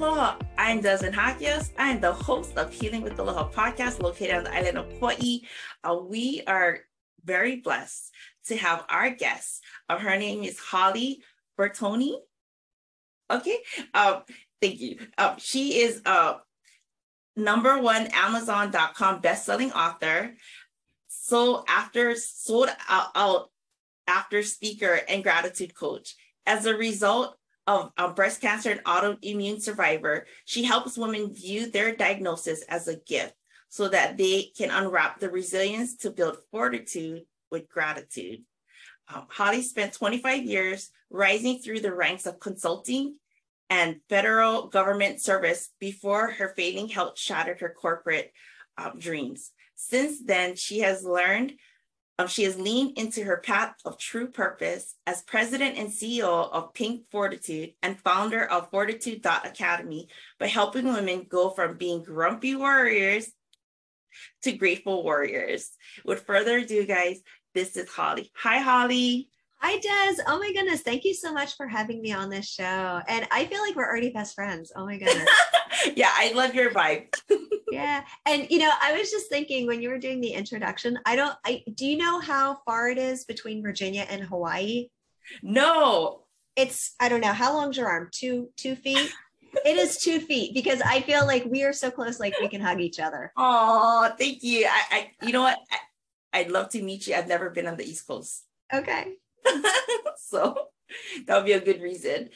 Aloha, I'm Desmond Hakias. I am the host of Healing with Aloha podcast located on the island of Hawaii. We are very blessed to have our guest. Her name is Holly Bertoni. Okay, thank you. She is a #1 Amazon.com bestselling author. Sold out after speaker and gratitude coach. As a result of breast cancer and autoimmune survivor, she helps women view their diagnosis as a gift so that they can unwrap the resilience to build fortitude with gratitude. Holly spent 25 years rising through the ranks of consulting and federal government service before her failing health shattered her corporate dreams. Since then, she has leaned into her path of true purpose as president and CEO of Pink Fortitude and founder of Fortitude Academy by helping women go from being grumpy warriors to grateful warriors. With further ado, guys, this is Holly. Hi, Holly. Hi, Des. Oh my goodness. Thank you so much for having me on this show. And I feel like we're already best friends. Oh my goodness. Yeah, I love your vibe. Yeah. And I was just thinking when you were doing the introduction, do you know how far it is between Virginia and Hawaii? No. I don't know. How long's your arm? 2 feet? It is 2 feet because I feel like we are so close, like we can hug each other. Oh, thank you. You know what? I'd love to meet you. I've never been on the East Coast. Okay. So that would be a good reason.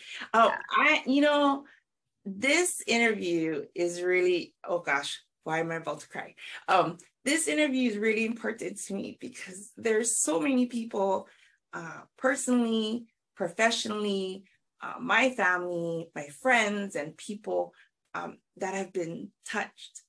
This interview is really, oh gosh, why am I about to cry? This interview is really important to me because there's so many people, personally, professionally, my family, my friends, and people that have been touched,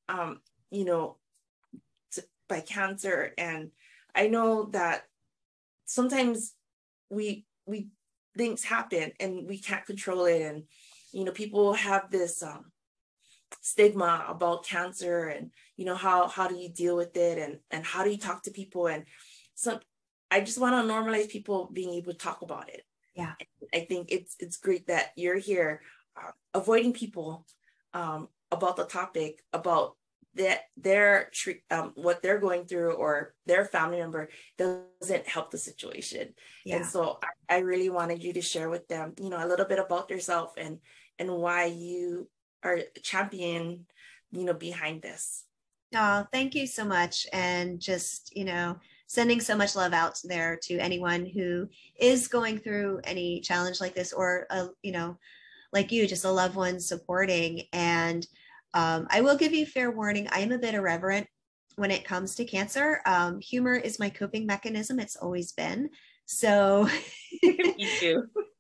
by cancer. And I know that sometimes we things happen and we can't control it, and people have this stigma about cancer, and how do you deal with it, and how do you talk to people, and so I just want to normalize people being able to talk about it. Yeah, I think it's great that you're here avoiding people about the topic, about their what they're going through or their family member doesn't help the situation. Yeah. And so I really wanted you to share with them, a little bit about yourself and why you are a champion, behind this. Oh, thank you so much. And just, sending so much love out there to anyone who is going through any challenge like this, or, like you, just a loved one supporting. And I will give you fair warning. I am a bit irreverent when it comes to cancer. Humor is my coping mechanism. It's always been. So you too.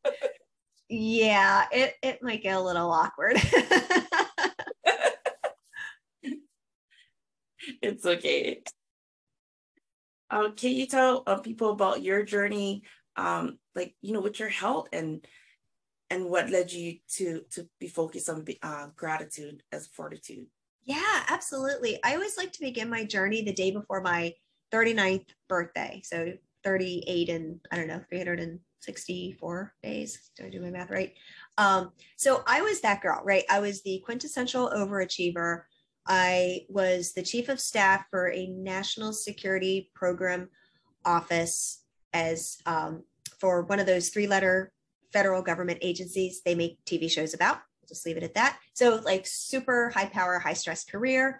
Yeah, it might get a little awkward. It's okay. Can you tell people about your journey, with your health and what led you to be focused on gratitude as fortitude? Yeah, absolutely. I always like to begin my journey the day before my 39th birthday. So 38 and 364 days. Did I do my math right? So I was that girl, right? I was the quintessential overachiever. I was the chief of staff for a national security program office as for one of those 3-letter federal government agencies they make TV shows about. I'll just leave it at that. So like super high power, high stress career.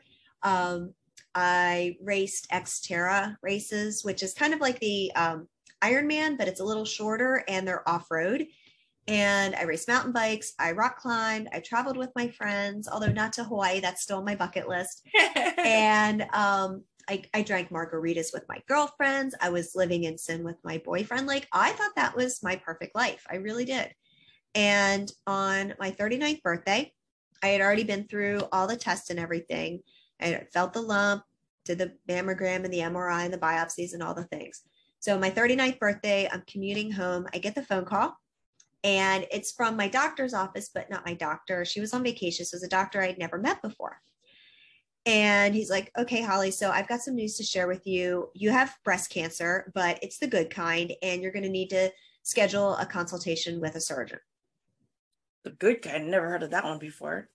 I raced Xterra races, which is kind of like the Ironman, but it's a little shorter and they're off-road. And I raced mountain bikes. I rock climbed. I traveled with my friends, although not to Hawaii. That's still on my bucket list. And I drank margaritas with my girlfriends. I was living in sin with my boyfriend. Like, I thought that was my perfect life. I really did. And on my 39th birthday, I had already been through all the tests and everything. I felt the lump, did the mammogram and the MRI and the biopsies and all the things. So my 39th birthday, I'm commuting home. I get the phone call. And it's from my doctor's office, but not my doctor. She was on vacation. So it was a doctor I'd never met before. And he's like, okay, Holly, so I've got some news to share with you. You have breast cancer, but it's the good kind. And you're going to need to schedule a consultation with a surgeon. The good kind. Never heard of that one before.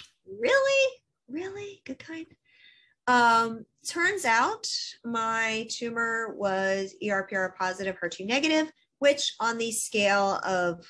Really good kind. Turns out my tumor was ER/PR positive, HER2 negative, which on the scale of,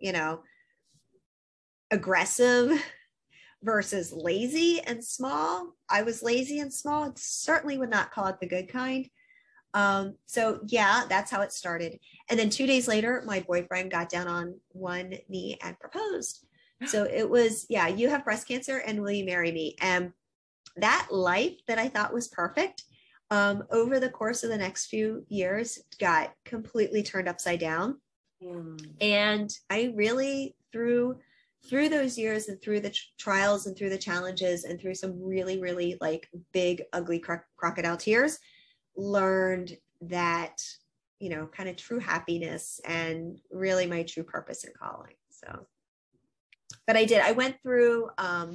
aggressive versus lazy and small, I was lazy and small. Certainly would not call it the good kind. So yeah, that's how it started. And then 2 days later, my boyfriend got down on one knee and proposed. So it was, yeah, you have breast cancer and will you marry me? And that life that I thought was perfect, over the course of the next few years got completely turned upside down. And I really, through those years and through the trials and through the challenges and through some really, really like big, ugly crocodile tears, learned that, kind of true happiness and really my true purpose and calling. So, but I went through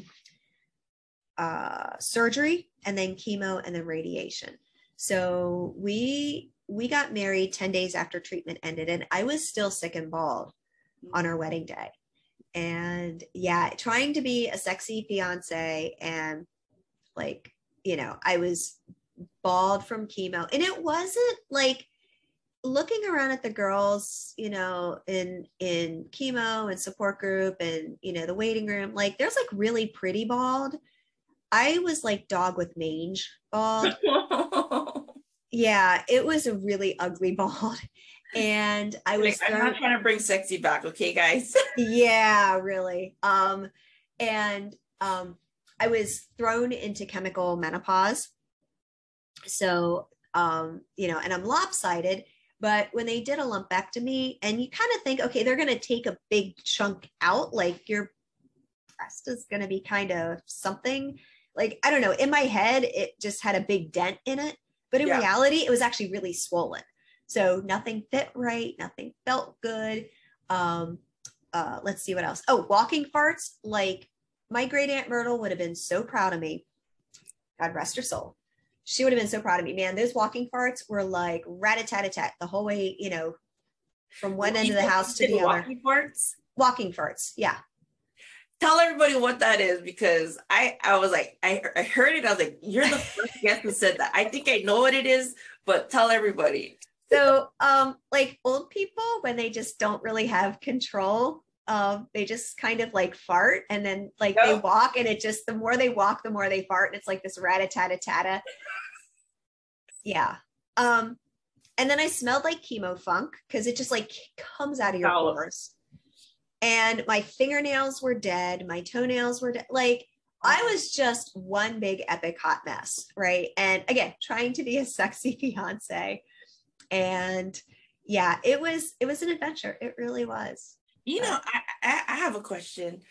surgery and then chemo and then radiation. So we got married 10 days after treatment ended, and I was still sick and bald on our wedding day. And yeah, trying to be a sexy fiance and like, I was bald from chemo, and it wasn't like looking around at the girls, in chemo and support group and, the waiting room, like there's like really pretty bald. I was like dog with mange bald. Yeah, it was a really ugly bald. And I was I'm not trying to bring sexy back, okay, guys? Yeah, really. I was thrown into chemical menopause. So, and I'm lopsided, but when they did a lumpectomy, and you kind of think, okay, they're going to take a big chunk out, like your breast is going to be kind of something. Like, I don't know, in my head, it just had a big dent in it. But in reality, it was actually really swollen. So nothing fit right. Nothing felt good. Let's see what else. Oh, walking farts. Like my great Aunt Myrtle would have been so proud of me. God rest her soul. She would have been so proud of me, man. Those walking farts were like rat-a-tat-a-tat the whole way, from one end of the house to the other. Walking farts? Walking farts. Yeah. Tell everybody what that is, because I was like, I heard it. I was like, you're the first guest who said that. I think I know what it is, but tell everybody. So, like old people, when they just don't really have control, they just kind of like fart, and then like they walk, and it just, the more they walk, the more they fart. And it's like this rat-a-tat-a-tat. Yeah. And then I smelled like chemo funk, because it just like comes out of your pores. And my fingernails were dead. My toenails were dead. Like I was just one big epic hot mess. Right. And again, trying to be a sexy fiance. And yeah, it was an adventure. It really was. I have a question.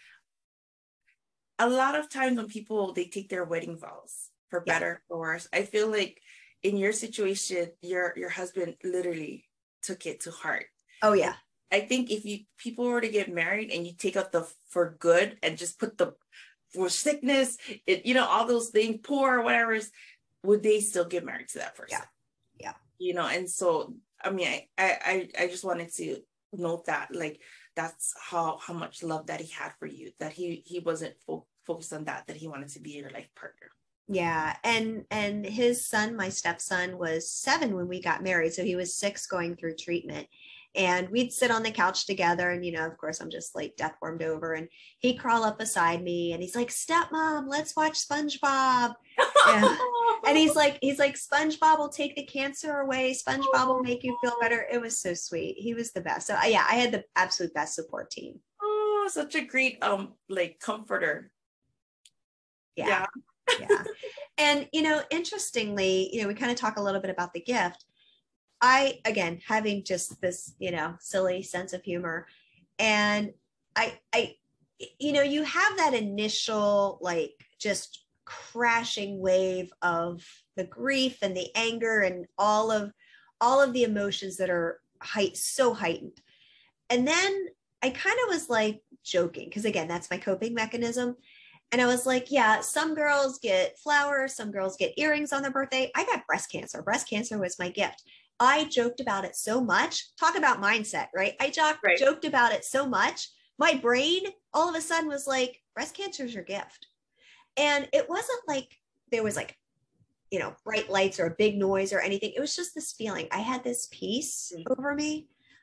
A lot of times when people, they take their wedding vows, for better or worse, I feel like in your situation, your husband literally took it to heart. Oh yeah. I think if people were to get married and you take out the for good and just put the for sickness, all those things, poor, whatever, would they still get married to that person? Yeah. And so, I mean, I just wanted to note that, like, that's how much love that he had for you, that he wasn't focused on that he wanted to be your life partner. Yeah. And his son, my stepson, was 7 when we got married. So he was 6 going through treatment. And we'd sit on the couch together, and, of course, I'm just like death warmed over, and he'd crawl up beside me, and he's like, "Stepmom, let's watch SpongeBob." Yeah. And he's like, "SpongeBob will take the cancer away. SpongeBob will make you feel better." It was so sweet. He was the best. So yeah, I had the absolute best support team. Oh, such a great like comforter. Yeah. And interestingly, we kind of talk a little bit about the gift. I, again, having just this, silly sense of humor, and I, you have that initial, like, just crashing wave of the grief and the anger and all of the emotions that are so heightened. And then I kind of was like joking, because again, that's my coping mechanism. And I was like, yeah, some girls get flowers, some girls get earrings on their birthday. I got breast cancer. Breast cancer was my gift. I joked about it so much. Talk about mindset, right? I joked about it so much my brain all of a sudden was like, breast cancer is your gift. And it wasn't like there was like, you know, bright lights or a big noise or anything. It was just this feeling. I had this peace over me.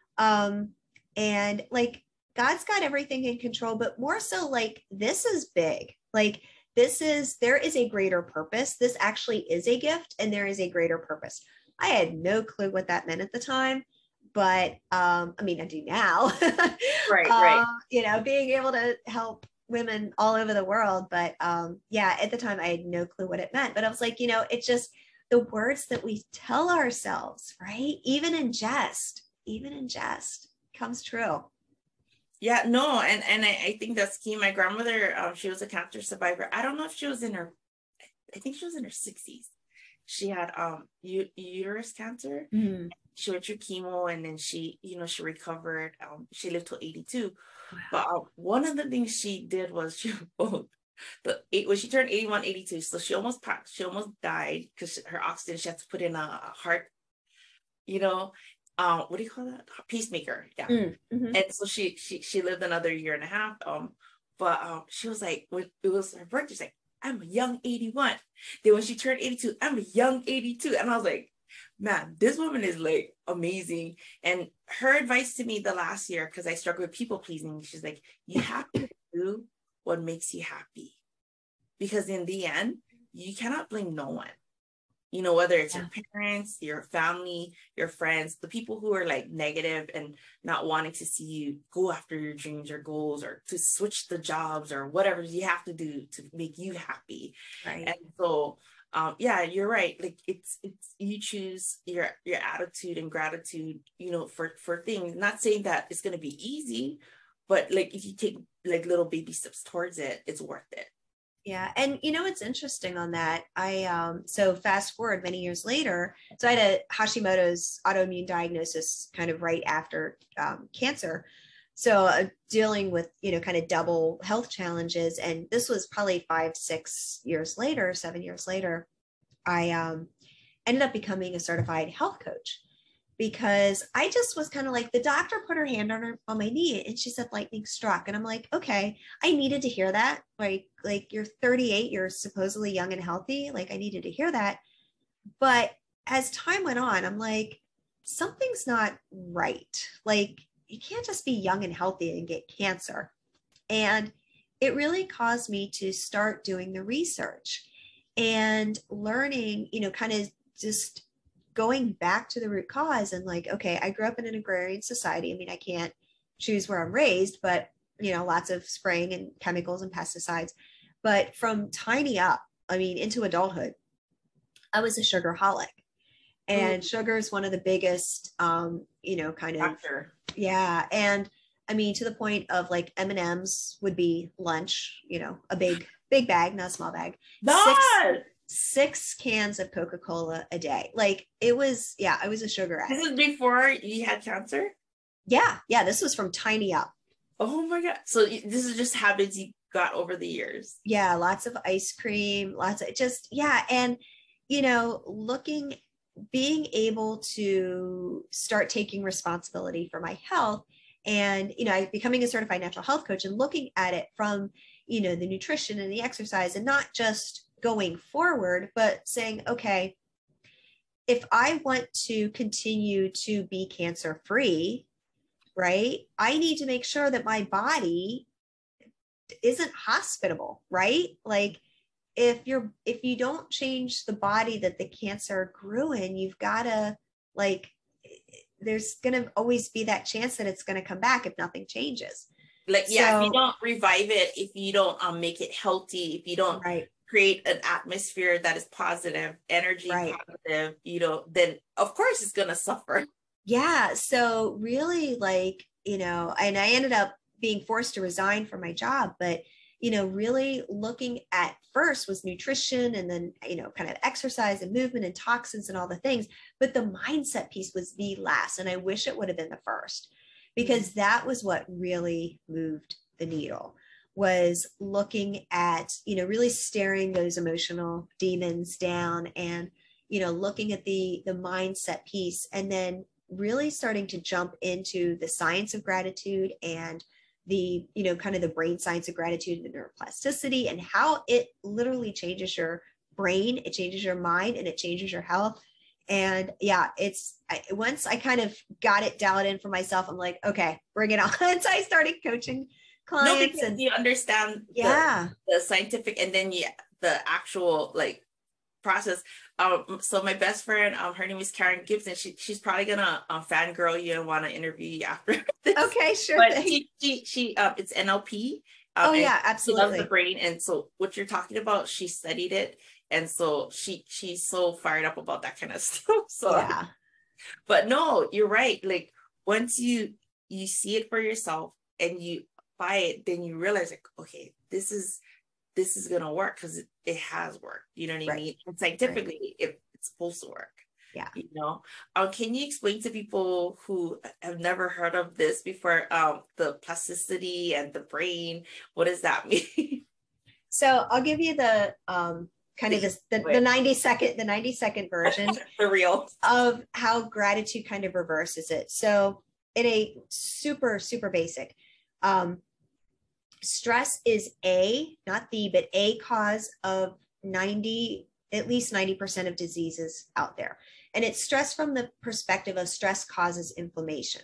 And like, God's got everything in control, but more so like, this is big. Like, there is a greater purpose. This actually is a gift, and there is a greater purpose. I had no clue what that meant at the time, but I mean, I do now. Right. You know, being able to help women all over the world. But yeah, at the time I had no clue what it meant. But I was like, you know, it's just the words that we tell ourselves, right? Even in jest comes true. Yeah, no, and I think that's key. My grandmother, she was a cancer survivor. I don't know if she was in her, I think she was in her 60s. She had uterus cancer. Mm-hmm. She went through chemo, and then she, you know, she recovered. She lived till 82. Wow. But one of the things she did was she both when she turned 81, 82, so she almost died because her oxygen, she had to put in a heart, you know, what do you call that? Pacemaker. Yeah. Mm-hmm. And so she lived another year and a half. But she was like, when it was her birthday, she's like, I'm a young 81. Then when she turned 82, I'm a young 82. And I was like, man, this woman is like amazing. And her advice to me the last year, because I struggle with people pleasing, she's like, you have to do what makes you happy. Because in the end, you cannot blame no one. You know, whether it's your parents, your family, your friends, the people who are like negative and not wanting to see you go after your dreams or goals, or to switch the jobs or whatever you have to do to make you happy. Right. And so, yeah, you're right. Like it's you choose your attitude and gratitude, you know, for things. Not saying that it's going to be easy, but like if you take like little baby steps towards it, it's worth it. Yeah. And you know, it's interesting on that. So fast forward many years later, so I had a Hashimoto's autoimmune diagnosis kind of right after cancer. So dealing with, you know, kind of double health challenges. And this was probably 7 years later, I ended up becoming a certified health coach, because I just was kind of like, the doctor put her hand on my knee and she said, lightning struck. And I'm like, okay, I needed to hear that. Like you're 38, you're supposedly young and healthy. Like I needed to hear that. But as time went on, I'm like, something's not right. Like you can't just be young and healthy and get cancer. And it really caused me to start doing the research and learning, you know, kind of just going back to the root cause. And like, okay, I grew up in an agrarian society. I mean, I can't choose where I'm raised, but you know, lots of spraying and chemicals and pesticides. But from tiny up, I mean, into adulthood, I was a sugarholic. And sugar is one of the biggest, you know, kind of, Factor. Yeah. And I mean, to the point of like M&Ms would be lunch, you know, a big bag, not a small bag. Six cans of Coca-Cola a day. Like it was, yeah, I was a sugar addict. This is before you had cancer? Yeah. This was from tiny up. Oh my God. So this is just habits you got over the years. Yeah. Lots of ice cream, lots of just, yeah. And, you know, being able to start taking responsibility for my health, and, you know, becoming a certified natural health coach and looking at it from, you know, the nutrition and the exercise, and not just going forward, but saying, okay, if I want to continue to be cancer free, right, I need to make sure that my body isn't hospitable, right? Like if you don't change the body that the cancer grew in, you've got to, like, there's going to always be that chance that it's going to come back if nothing changes. Like, yeah, if you don't revive it, if you don't make it healthy, if you don't create an atmosphere that is positive, energy positive, you know, then of course it's going to suffer. Yeah. So really, like, you know, and I ended up being forced to resign from my job, but, you know, really looking at first was nutrition, and then, you know, kind of exercise and movement and toxins and all the things. But the mindset piece was the last. And I wish it would have been the first, because that was what really moved the needle, was looking at, you know, really staring those emotional demons down, and, you know, looking at the mindset piece, and then really starting to jump into the science of gratitude and the, kind of the brain science of gratitude and neuroplasticity, and how it literally changes your brain, it changes your mind, and it changes your health. And yeah, once I kind of got it dialed in for myself, I'm like, okay, bring it on. So I started coaching clients. No, because you understand the scientific, and then the actual like process. So my best friend, her name is Karen Gibson. She's probably gonna fangirl you and want to interview you after this. Okay, sure. But she it's NLP. Oh yeah, absolutely. She loves the brain, and so what you're talking about, she studied it, and so she's so fired up about that kind of stuff. So yeah, but no, you're right. Like once you see it for yourself and you buy it, then you realize like, okay, this is gonna work because it has worked. You know what I mean? And scientifically, it's supposed to work. Yeah. Can you explain to people who have never heard of this before, the plasticity and the brain? What does that mean? So I'll give you the kind of the 90-second version the real of how gratitude kind of reverses it. So in a super basic, stress is not a cause of at least 90% of diseases out there. And it's stress from the perspective of stress causes inflammation.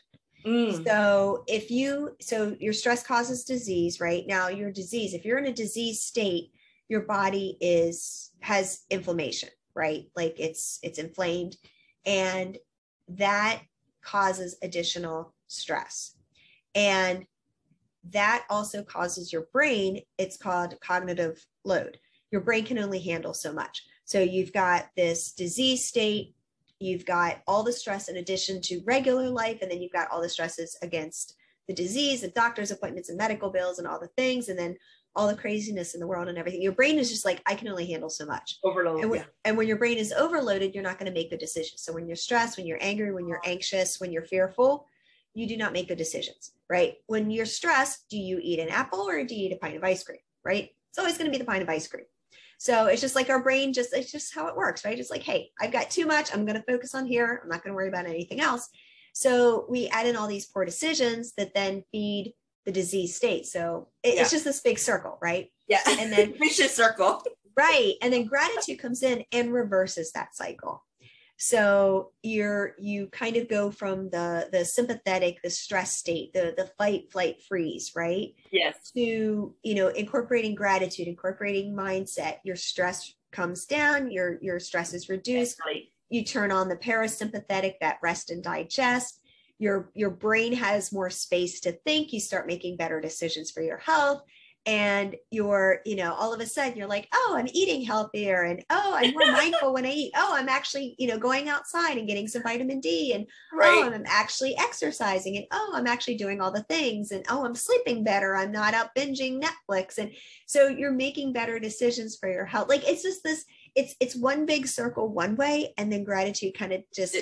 So your stress causes disease, right? Now your disease, if you're in a disease state, your body has inflammation, right? Like it's inflamed, and that causes additional stress. And that also causes your brain, it's called cognitive load. Your brain can only handle so much. So you've got this disease state, you've got all the stress in addition to regular life, and then you've got all the stresses against the disease, the doctor's appointments and medical bills and all the things, and then all the craziness in the world and everything. Your brain is just like, I can only handle so much. Overload. And when your brain is overloaded, you're not going to make good decisions. So when you're stressed, when you're angry, when you're anxious, when you're fearful, you do not make good decisions, right? When you're stressed, do you eat an apple or do you eat a pint of ice cream, right? It's always going to be the pint of ice cream. So it's just like our brain, it's just how it works, right? It's like, hey, I've got too much. I'm going to focus on here. I'm not going to worry about anything else. So we add in all these poor decisions that then feed the disease state. So it's just this big circle, right? Yeah. And then vicious circle. Right. And then gratitude comes in and reverses that cycle. So you kind of go from the sympathetic, the stress state, the fight, flight, freeze, right? Yes. To, incorporating gratitude, incorporating mindset. Your stress comes down, your stress is reduced. Right. You turn on the parasympathetic, that rest and digest. Your brain has more space to think. You start making better decisions for your health. And you're, all of a sudden you're like, oh, I'm eating healthier. And, oh, I'm more mindful when I eat. Oh, I'm actually, going outside and getting some vitamin D. And, oh, I'm actually exercising. And, oh, I'm actually doing all the things. And, oh, I'm sleeping better. I'm not out binging Netflix. And so you're making better decisions for your health. Like, it's just this, it's one big circle one way. And then gratitude kind of just,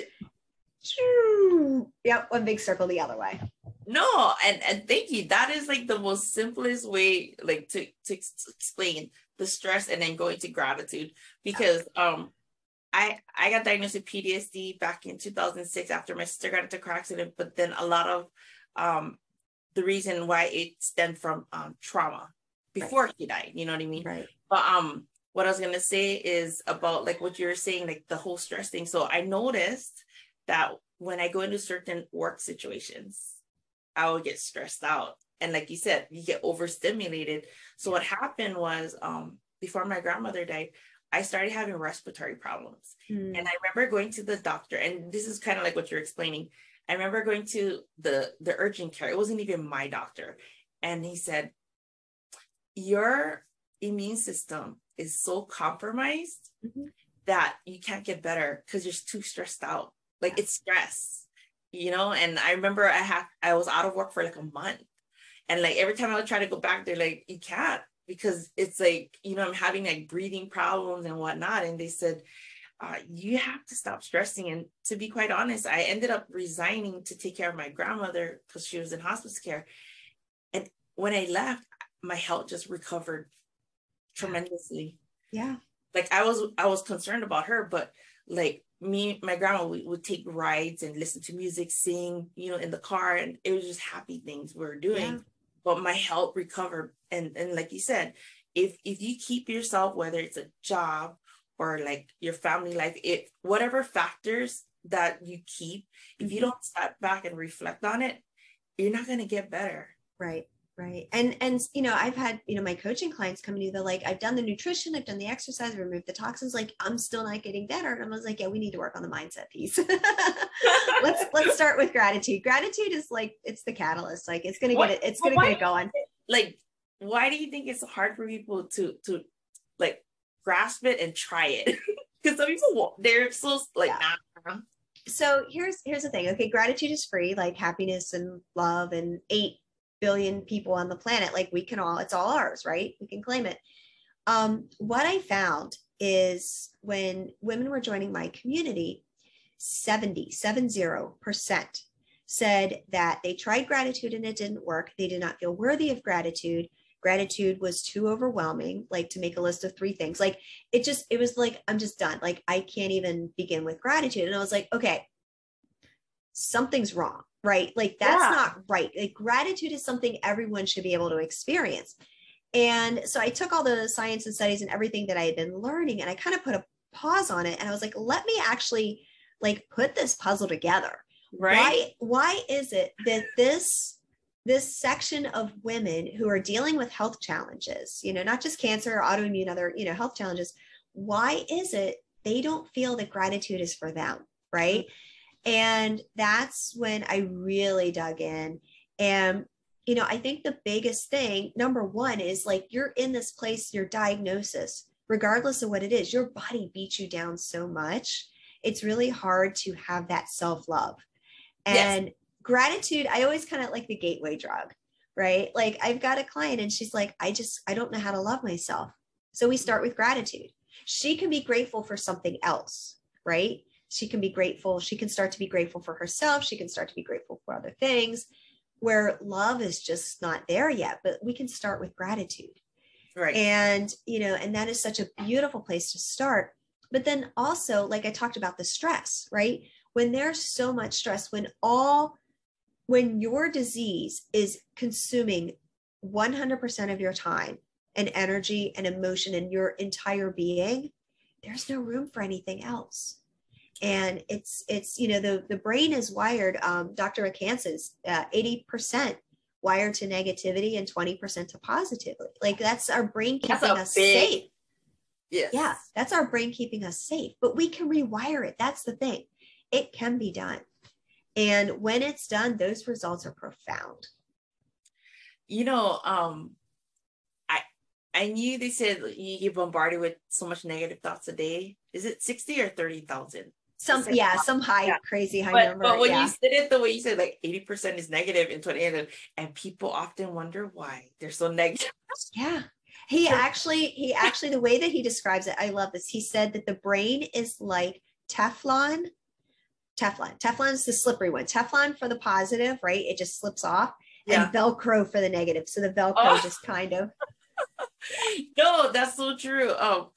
one big circle the other way. No, and thank you. That is like the most simplest way, like to explain the stress and then going to gratitude. Because I got diagnosed with PTSD back in 2006 after my sister got into a car accident. But then a lot of the reason why it stemmed from trauma before he died. You know what I mean? Right. But what I was gonna say is about like what you were saying, like the whole stress thing. So I noticed that when I go into certain work situations, I would get stressed out. And like you said, you get overstimulated. So what happened was before my grandmother died, I started having respiratory problems. And I remember going to the doctor, and this is kind of like what you're explaining. I remember going to the urgent care. It wasn't even my doctor. And he said, your immune system is so compromised that you can't get better because you're too stressed out. Like it's stress. And I remember I was out of work for like a month, and like every time I would try to go back, they're like, you can't, because it's like, I'm having like breathing problems and whatnot. And they said, you have to stop stressing. And to be quite honest, I ended up resigning to take care of my grandmother because she was in hospice care. And when I left, my health just recovered tremendously. Yeah. Like I was concerned about her, but like my grandma, we would take rides and listen to music, sing, in the car, and it was just happy things we were doing. but my health recovered. And like you said, if you keep yourself, whether it's a job or like your family life, whatever factors that you keep, if you don't step back and reflect on it, you're not going to get better. Right. Right. And I've had, my coaching clients come to me, they're like, I've done the nutrition, I've done the exercise, removed the toxins, like I'm still not getting better. And I was like, yeah, we need to work on the mindset piece. let's start with gratitude. Gratitude is like, it's the catalyst. Like it's going to get it going. Like, why do you think it's hard for people to like grasp it and try it? Because some people, they're so like, nah. So here's the thing. Okay. Gratitude is free, like happiness and love, and 8 billion people on the planet. Like it's all ours, right? We can claim it. What I found is when women were joining my community, 70% said that they tried gratitude and it didn't work. They did not feel worthy of gratitude. Gratitude was too overwhelming, like to make a list of 3 things. Like it was like, I'm just done. Like I can't even begin with gratitude. And I was like, okay, something's wrong, right? Like that's not right. Like gratitude is something everyone should be able to experience. And so I took all the science and studies and everything that I had been learning, and I kind of put a pause on it. And I was like, let me actually like put this puzzle together. Right. Why is it that this section of women who are dealing with health challenges, not just cancer or autoimmune, other, health challenges, why is it they don't feel that gratitude is for them? Right. And that's when I really dug in. And, I think the biggest thing, number one, is like, you're in this place, your diagnosis, regardless of what it is, your body beats you down so much. It's really hard to have that self-love. And gratitude, I always kind of like the gateway drug, right? Like I've got a client and she's like, I don't know how to love myself. So we start with gratitude. She can be grateful for something else, right? She can be grateful. She can start to be grateful for herself. She can start to be grateful for other things where love is just not there yet, but we can start with gratitude. Right. And, and that is such a beautiful place to start. But then also, like I talked about the stress, right? When there's so much stress, when your disease is consuming 100% of your time and energy and emotion and your entire being, there's no room for anything else. And it's the brain is wired, Dr. McCann says 80% wired to negativity and 20% to positivity. Like that's our brain keeping us safe. Yes. Yeah, that's our brain keeping us safe, but we can rewire it. That's the thing. It can be done. And when it's done, those results are profound. I knew they said you get bombarded with so much negative thoughts a day. Is it 60 or 30,000? Some high, crazy high number. But when you said it the way you said, like 80% is negative and 20%, and people often wonder why they're so negative. Yeah. He actually, the way that he describes it, I love this. He said that the brain is like Teflon. Teflon is the slippery one. Teflon for the positive, right? It just slips off. Yeah. And Velcro for the negative. So the Velcro just kind of. No, that's so true.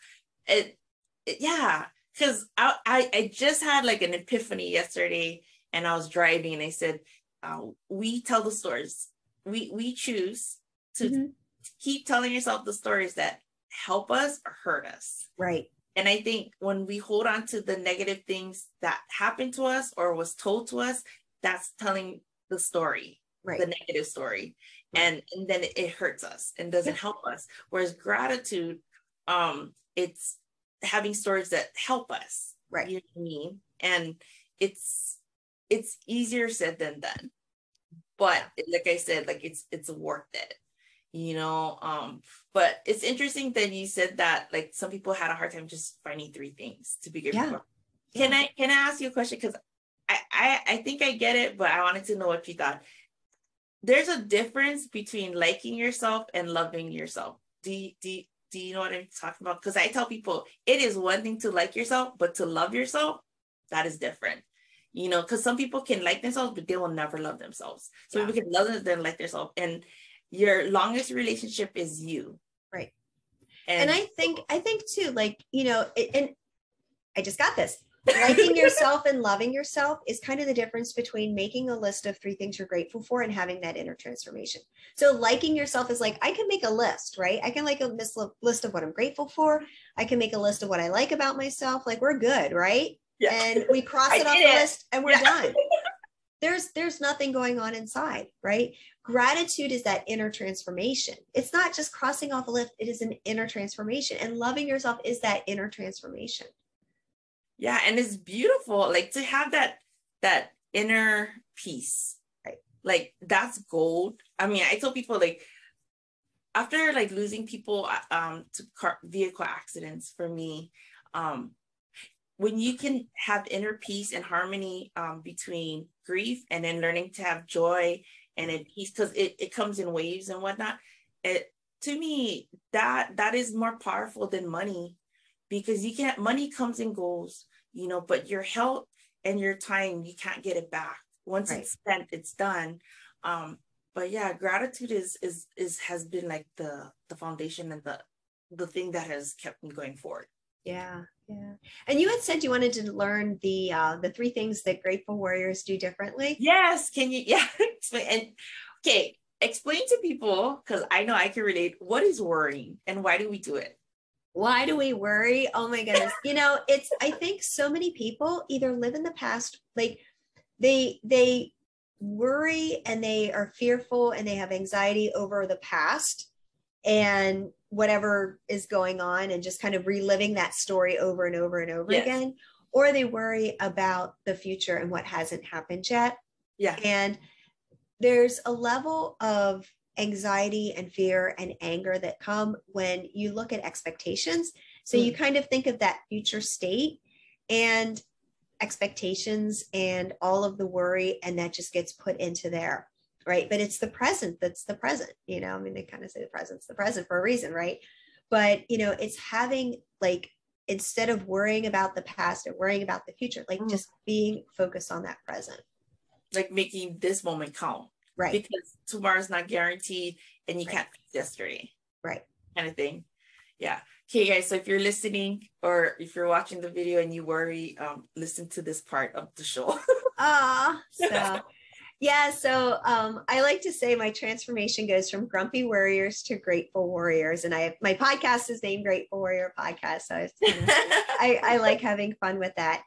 Yeah. Because I just had like an epiphany yesterday, and I was driving and I said, we tell the stories. We choose to keep telling yourself the stories that help us or hurt us. Right. And I think when we hold on to the negative things that happened to us or was told to us, that's telling the story, right, the negative story. Right. And then it hurts us and doesn't help us. Whereas gratitude, it's having stories that help us. Right. You know what I mean? And it's easier said than done. But like I said, like it's worth it. But it's interesting that you said that like some people had a hard time just finding 3 things to be grateful for. Can I ask you a question? Because I think I get it, but I wanted to know what you thought. There's a difference between liking yourself and loving yourself. Do you know what I'm talking about? Because I tell people it is one thing to like yourself, but to love yourself, that is different. Because some people can like themselves, but they will never love themselves. So people can love them, then like themselves. And your longest relationship is you. Right. And I think too, like, and I just got this. Liking yourself and loving yourself is kind of the difference between making a list of 3 things you're grateful for and having that inner transformation. So liking yourself is like, I can make a list, right? I can like a list of what I'm grateful for. I can make a list of what I like about myself. Like we're good, right? Yeah. And we cross it off the list and we're done. There's nothing going on inside, right? Gratitude is that inner transformation. It's not just crossing off a list. It is an inner transformation, and loving yourself is that inner transformation. Yeah. And it's beautiful. Like to have that inner peace, right? Like that's gold. I mean, I tell people like after like losing people to vehicle accidents for me, when you can have inner peace and harmony between grief and then learning to have joy and in peace, because it comes in waves and whatnot, to me, that is more powerful than money, because money comes and goes, but your health and your time, you can't get it back. Once it's spent, it's done. But yeah, gratitude has been like the foundation and the thing that has kept me going forward. Yeah. And you had said you wanted to learn the 3 things that grateful warriors do differently. Yes. Can you? Yeah. Explain to people, because I know I can relate. What is worrying and why do we do it? Why do we worry? Oh my goodness. I think so many people either live in the past, like they worry and they are fearful and they have anxiety over the past and whatever is going on and just kind of reliving that story over and over and over again, or they worry about the future and what hasn't happened yet. Yeah. And there's a level of anxiety and fear and anger that come when you look at expectations. So you kind of think of that future state and expectations and all of the worry, and that just gets put into there, right? But it's the present that's the present, I mean, they kind of say the present's the present for a reason, right? But it's having, like, instead of worrying about the past and worrying about the future, like just being focused on that present, like making this moment count, right? Because tomorrow's not guaranteed and you can't fix yesterday, right? Kind of thing. Yeah. Okay, guys, so if you're listening or if you're watching the video and you worry, listen to this part of the show. So I like to say my transformation goes from grumpy warriors to grateful warriors, and my podcast is named Grateful Warrior Podcast, so I like having fun with that.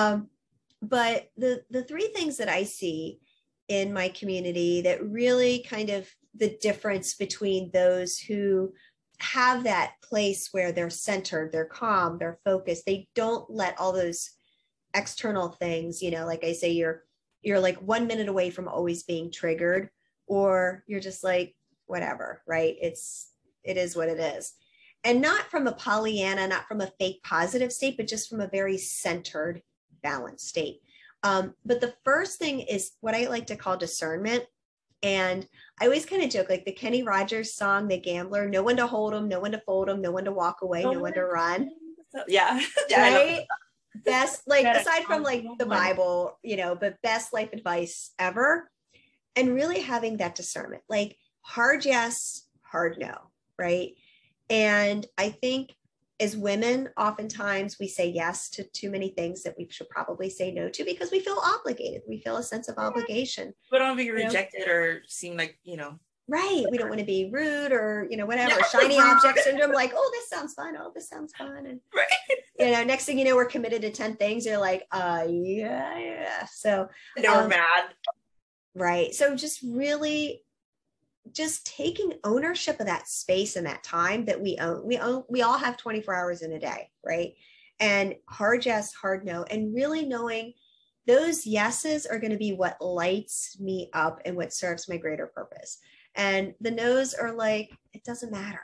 But the 3 things that I see in my community that really kind of the difference between those who have that place where they're centered, they're calm, they're focused, they don't let all those external things, like I say, you're like 1 minute away from always being triggered, or you're just like, whatever, right? It is what it is. And not from a Pollyanna, not from a fake positive state, but just from a very centered, balanced state. But the first thing is what I like to call discernment. And I always kind of joke, like the Kenny Rogers song, The Gambler, no one to hold him, no one to fold him, no one to walk away, no one to run. Yeah. Right? Best, like, aside from like the Bible, but best life advice ever. And really having that discernment, like hard yes, hard no, right? And I think as women, oftentimes we say yes to too many things that we should probably say no to because we feel obligated. We feel a sense of obligation. We don't want to be rejected or seem like, Right. We don't want to be rude or, whatever, shiny object syndrome, like, oh, this sounds fun. Oh, this sounds fun. And, next thing you know, we're committed to 10 things. You're like, yeah. So we're mad. Right. So just really just taking ownership of that space and that time that we own. We all have 24 hours in a day, right? And hard yes, hard no, and really knowing those yeses are going to be what lights me up and what serves my greater purpose. And the no's are like, it doesn't matter,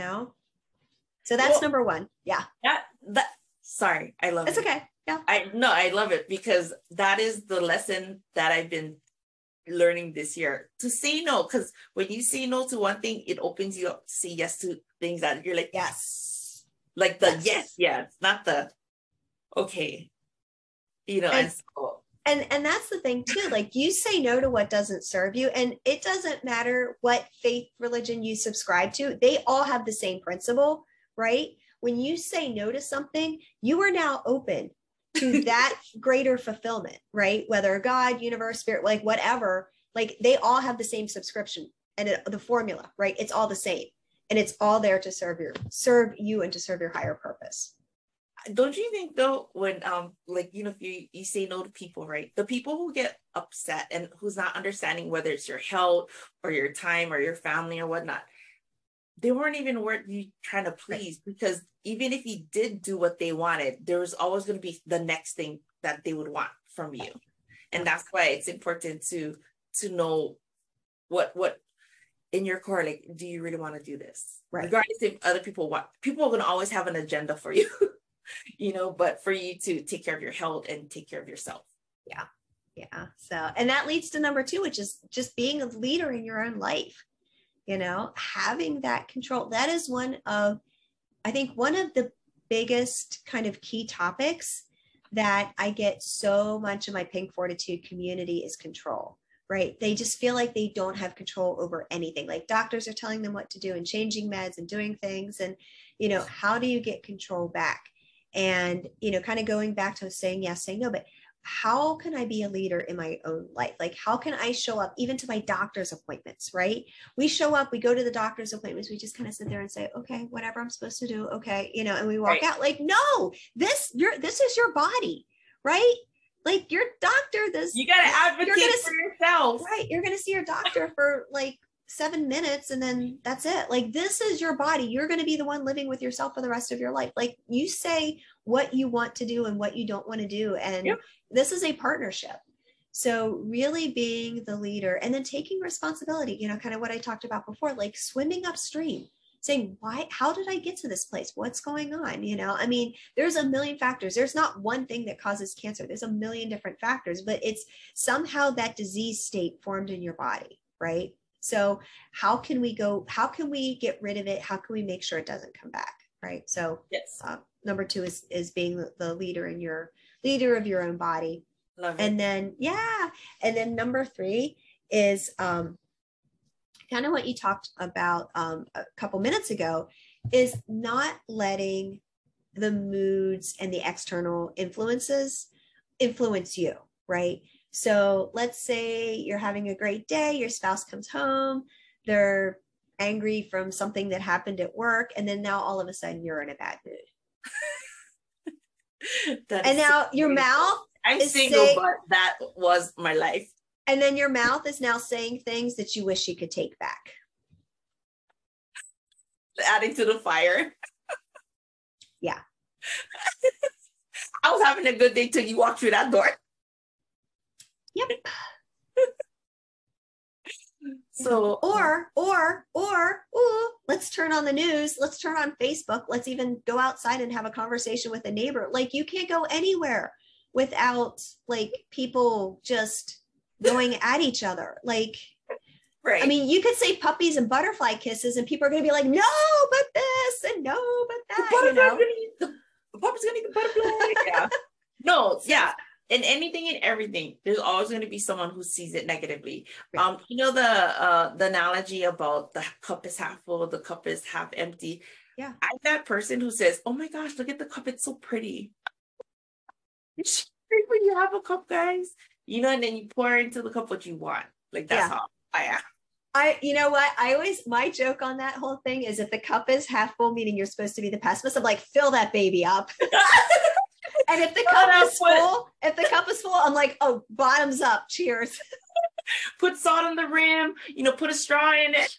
So that's number 1. Yeah. Sorry, I love it. It's okay. Yeah. I love it because that is the lesson that I've been learning this year, to say no, because when you say no to one thing, it opens you up to say yes to things that you're like, yes, like the yes, not the okay, and so, and that's the thing too, like you say no to what doesn't serve you, and it doesn't matter what faith religion you subscribe to, they all have the same principle, right? When you say no to something, you are now open to that greater fulfillment, right? Whether God, universe, spirit, like whatever, like they all have the same subscription and the formula, right? It's all the same. And it's all there to serve you and to serve your higher purpose. Don't you think though, when like, you know, if you say no to people, right? The people who get upset and who's not understanding whether it's your health or your time or your family or whatnot, they weren't even worth you trying to please, because even if you did do what they wanted, there was always going to be the next thing that they would want from you. And that's why it's important to know what in your core, like, do you really want to do this? Right. Regardless if other people want, people are going to always have an agenda for you, you know, but for you to take care of your health and take care of yourself. Yeah. Yeah. So, and that leads to number 2, which is just being a leader in your own life, you know, having that control. That is I think one of the biggest kind of key topics that I get so much in my Pink Fortitude community is control. Right? They just feel like they don't have control over anything. Like doctors are telling them what to do and changing meds and doing things. And, you know, how do you get control back? And, you know, kind of going back to saying yes, saying no, but how can I be a leader in my own life? Like, how can I show up even to my doctor's appointments, right? We show up, we go to the doctor's appointments, we just kind of sit there and say, okay, whatever I'm supposed to do. Okay. You know, and we walk out like, no, this is your body, right? Like your doctor, you got to advocate for yourself. Right. You're going to see your doctor for like 7 minutes and then that's it. Like, this is your body. You're going to be the one living with yourself for the rest of your life. Like, you say what you want to do and what you don't want to do. And this is a partnership. So really being the leader and then taking responsibility, you know, kind of what I talked about before, like swimming upstream, saying, how did I get to this place? What's going on? You know, I mean, there's a million factors. There's not one thing that causes cancer. There's a million different factors, but it's somehow that disease state formed in your body, right? So how can we get rid of it? How can we make sure it doesn't come back? Right. So yes. Number 2 is being the leader of your own body. Love it. And then number 3 is, kind of what you talked about a couple minutes ago, is not letting the moods and the external influences influence you, right? So let's say you're having a great day, your spouse comes home, they're angry from something that happened at work, and then now all of a sudden you're in a bad mood. And now your mouth I'm single, but that was my life. And then your mouth is now saying things that you wish you could take back. Adding to the fire. Yeah. I was having a good day till you walked through that door. Yep. So, let's turn on the news. Let's turn on Facebook. Let's even go outside and have a conversation with a neighbor. Like, you can't go anywhere without like people just going at each other. Like, right. I mean, you could say puppies and butterfly kisses and people are going to be like, no, but this and no, but that. The puppy's going to eat the butterfly. Yeah. No, yeah. In anything and everything, there's always going to be someone who sees it negatively. Right. You know, the analogy about the cup is half full, the cup is half empty. Yeah. I'm that person who says, oh my gosh, look at the cup. It's so pretty. It's great when you have a cup, guys. You know, and then you pour into the cup what you want. Like, that's how I am. You know what? My joke on that whole thing is, if the cup is half full, meaning you're supposed to be the pessimist, I'm like, fill that baby up. And if the cup is full, I'm like, oh, bottoms up. Cheers. Put salt on the rim, you know, put a straw in it.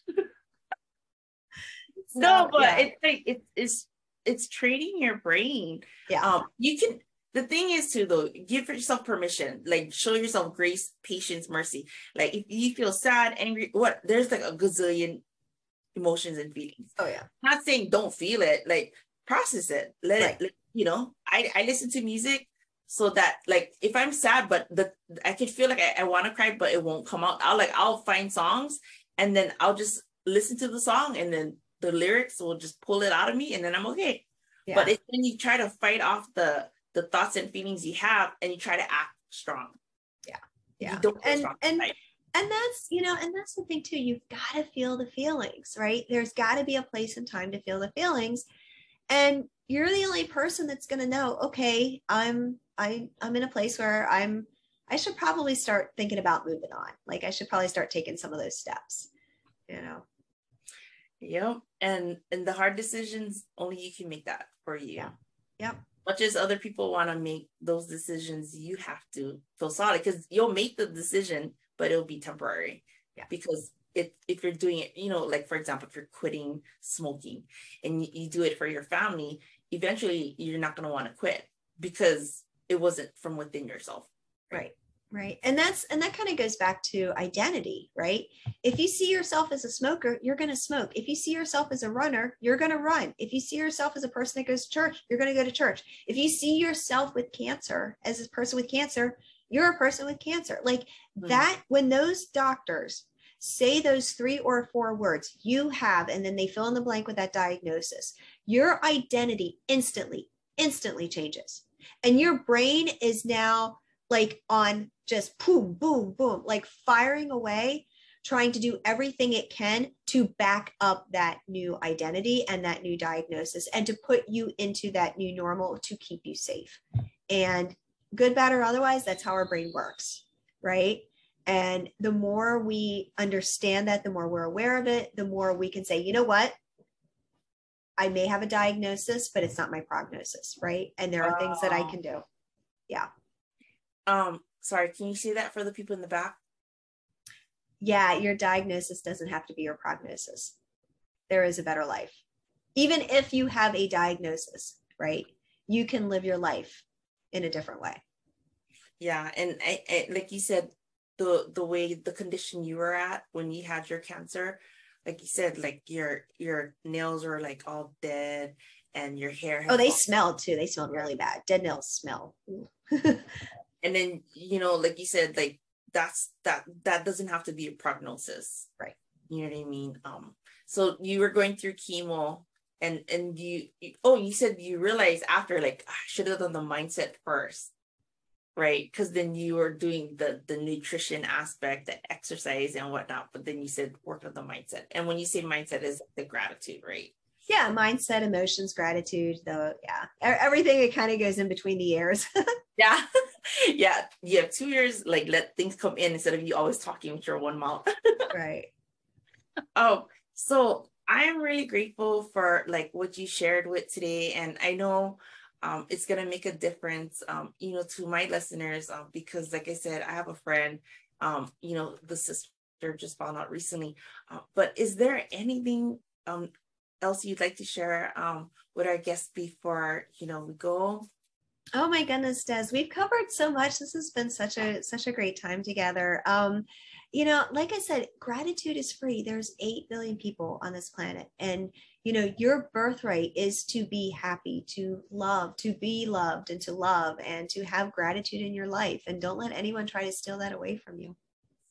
No, but yeah. It's training your brain. Yeah. You can, the thing is to, though, give yourself permission, like show yourself grace, patience, mercy. Like if you feel sad, angry, there's like a gazillion emotions and feelings. Oh yeah. I'm not saying don't feel it, like process it. Let it, you know, I listen to music so that, like, if I'm sad, but I can feel like I want to cry, but it won't come out. I'll find songs and then I'll just listen to the song and then the lyrics will just pull it out of me and then I'm okay. Yeah. But it's when you try to fight off the thoughts and feelings you have and you try to act strong. Yeah. Yeah. You don't feel strong. And that's, you know, and that's the thing too. You've got to feel the feelings, right? There's got to be a place and time to feel the feelings. And you're the only person that's going to know, okay, I'm I'm in a place where I should probably start thinking about moving on. Like I should probably start taking some of those steps, you know? Yep. And the hard decisions, only you can make that for you. Yeah. Yep. Much as other people want to make those decisions, you have to feel solid, because you'll make the decision, but it'll be temporary. Yeah. Because if you're doing it, like for example, if you're quitting smoking and you do it for your family, eventually you're not going to want to quit because it wasn't from within yourself. Right. Right. And that kind of goes back to identity, right? If you see yourself as a smoker, you're going to smoke. If you see yourself as a runner, you're going to run. If you see yourself as a person that goes to church, you're going to go to church. If you see yourself with cancer as a person with cancer, you're a person with cancer. Like that, when those doctors say those 3 or 4 words, you have, and then they fill in the blank with that diagnosis, your identity instantly changes. And your brain is now like on just boom, boom, boom, like firing away, trying to do everything it can to back up that new identity and that new diagnosis and to put you into that new normal to keep you safe. And good, bad, or otherwise, that's how our brain works, right? And the more we understand that, the more we're aware of it, the more we can say, you know what? I may have a diagnosis, but it's not my prognosis, right? And there are things that I can do. Yeah. Sorry, can you say that for the people in the back? Yeah, your diagnosis doesn't have to be your prognosis. There is a better life. Even if you have a diagnosis, right? You can live your life in a different way. Yeah, and I like you said, the way the condition you were at when you had your cancer, like you said, like your nails were like all dead and your hair. Oh, they smelled too. They smelled really bad. Dead nails smell. And then, like you said, like that doesn't have to be a prognosis. Right. You know what I mean? So you were going through chemo and you said you realized after, like, I should have done the mindset first. Right. Because then you were doing the nutrition aspect, the exercise and whatnot. But then you said work on the mindset. And when you say mindset, is the gratitude, right? Yeah. Mindset, emotions, gratitude, though. Yeah. Everything, it kind of goes in between the years. Yeah. Yeah. You have 2 years, like let things come in instead of you always talking with your one mouth. Right. Oh, so I'm really grateful for like what you shared with today. And I know it's going to make a difference, to my listeners, because like I said, I have a friend, the sister just found out recently. But is there anything else you'd like to share with our guests before, we go? Oh my goodness, Des, we've covered so much. This has been such a great time together. Like I said, gratitude is free. There's 8 billion people on this planet. And, your birthright is to be happy, to love, to be loved, and to love, and to have gratitude in your life. And don't let anyone try to steal that away from you.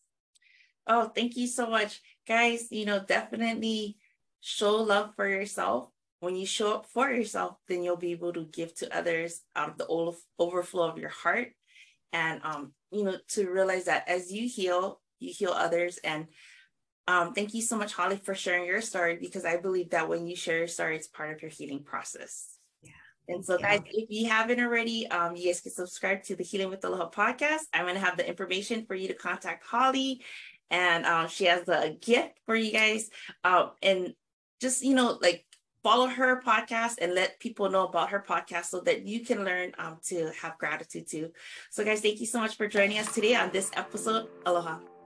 Oh, thank you so much. Guys, definitely show love for yourself. When you show up for yourself, then you'll be able to give to others out of the overflow of your heart. And, to realize that as you heal others. And thank you so much, Holly, for sharing your story, because I believe that when you share your story, it's part of your healing process. Yeah. And so, guys, if you haven't already, you guys can subscribe to the Healing with Aloha podcast. I'm going to have the information for you to contact Holly. And she has a gift for you guys. And just, follow her podcast and let people know about her podcast so that you can learn to have gratitude too. So guys, thank you so much for joining us today on this episode. Aloha.